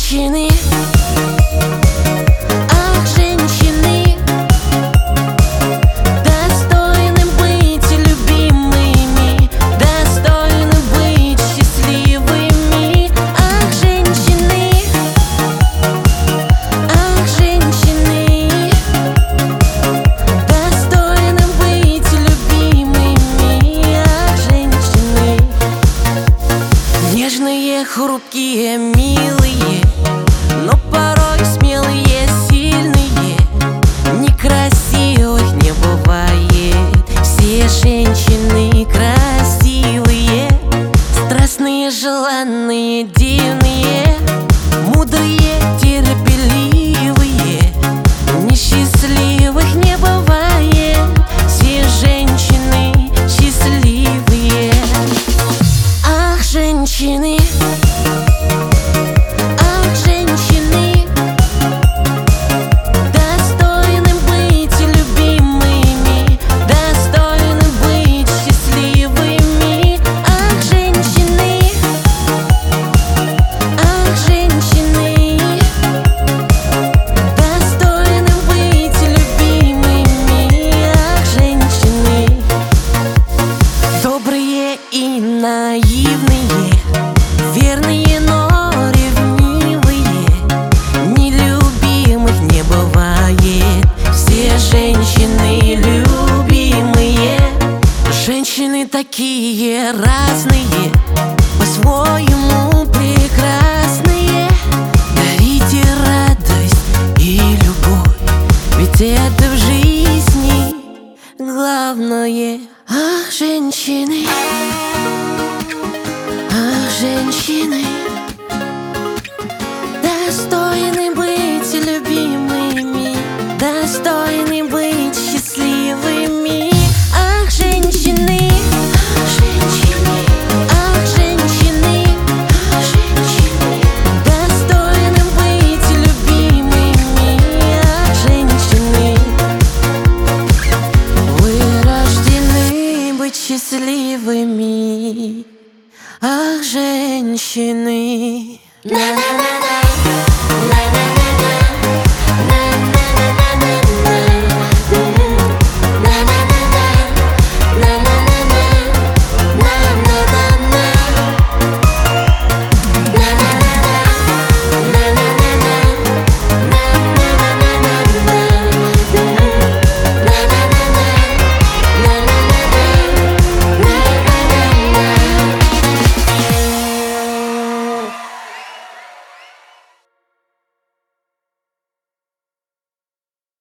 женщины, ах, женщины, достойны быть любимыми, достойны быть счастливыми. Ах, женщины, достойны быть любимыми. Ах, женщины, нежные, хрупкие, милые, но порой смелые, сильные. Некрасивых не бывает, все женщины красивые. Страстные, желанные, дивные, мудрые, терпеливые. Несчастливых не бывает, все женщины счастливые. Ах, женщины, достойны быть любимыми, достойны быть счастливыми. Ах, женщины, достойны быть любимыми. Ах, женщины, добрые и наивные, верные, но ревнивые. Нелюбимых не бывает, все женщины любимые. Женщины такие разные, по-своему прекрасные. Дарите радость и любовь, ведь это в жизни главное. Ах, женщины, женщины, достойны быть любимыми, достойны быть счастливыми. Ах, женщины, достойны быть любимыми. Ах, женщины, вы рождены быть счастливыми. Ах, женщины.